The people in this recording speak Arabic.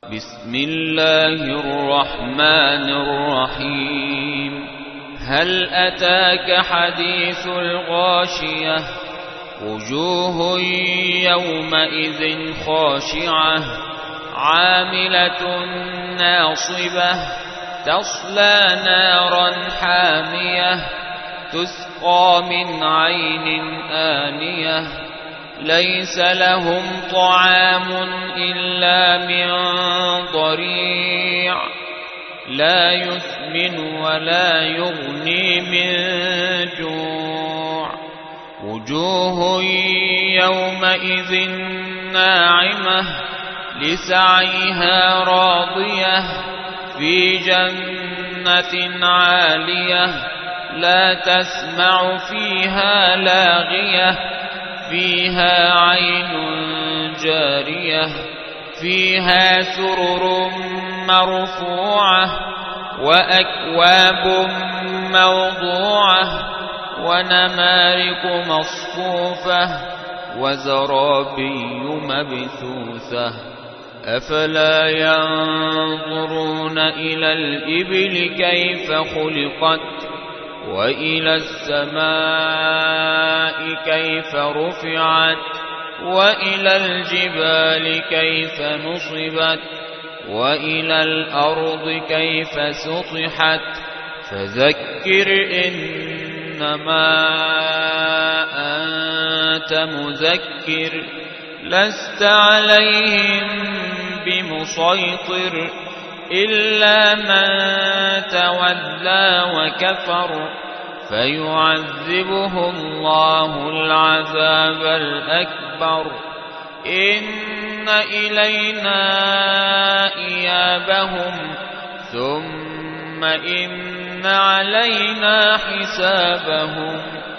بسم الله الرحمن الرحيم. هل أتاك حديث الغاشية؟ وجوه يومئذ خاشعة عاملة ناصبة تصلى نارا حامية تسقى من عين آنية ليس لهم طعام إلا من ضريع لا يسمن ولا يغني من جوع. وجوه يومئذ ناعمة لسعيها راضية في جنة عالية لا تسمع فيها لاغية فيها عين جارية فيها سرر مرفوعة وأكواب موضوعة ونمارق مصفوفة وزرابي مبثوثة. أفلا ينظرون إلى الإبل كيف خلقت وإلى السماء كيف رفعت وإلى الجبال كيف نصبت وإلى الأرض كيف سطحت. فذكر إنما أنت مذكر لست عليهم بمسيطر إلا من تولى وكفر فيعذبه الله العذاب الأكبر. إن إلينا إيابهم ثم إن علينا حسابهم.